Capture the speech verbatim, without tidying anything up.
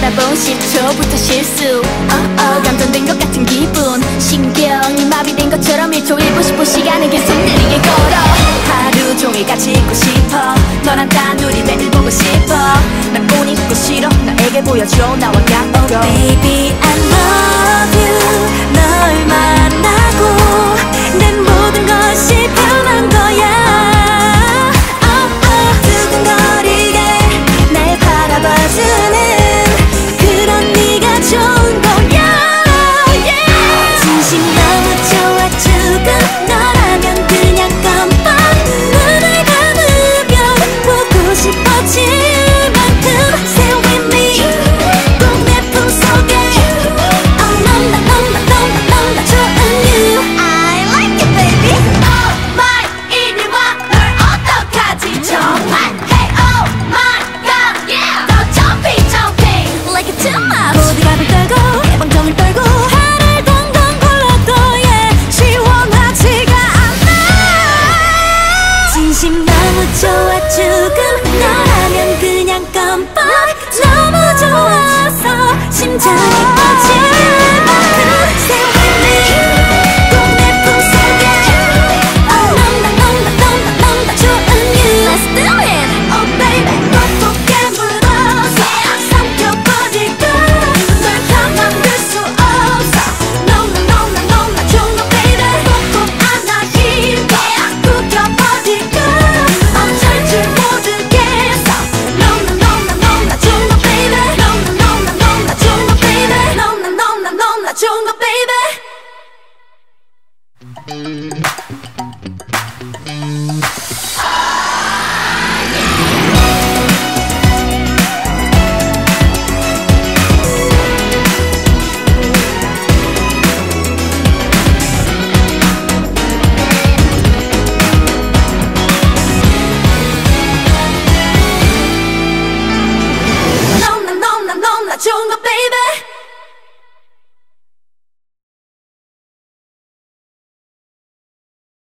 바라본 십 초부터 실수 uh -oh, 감전된 것 같은 기분 신경이 마비된 것처럼 일 초 일 분 십 분 시간을 계속 느리게 걸어 하루 종일 같이 있고 싶어 너랑 단둘이 매일 보고 싶어 난 못 있고 싫어 나에게 보여줘 나와 gatto Baby I love you 널 만나고 내 모든 것이 변한 거야 너무 좋아 죽음 너라면 그냥 껌뻑 너무 좋아서 심장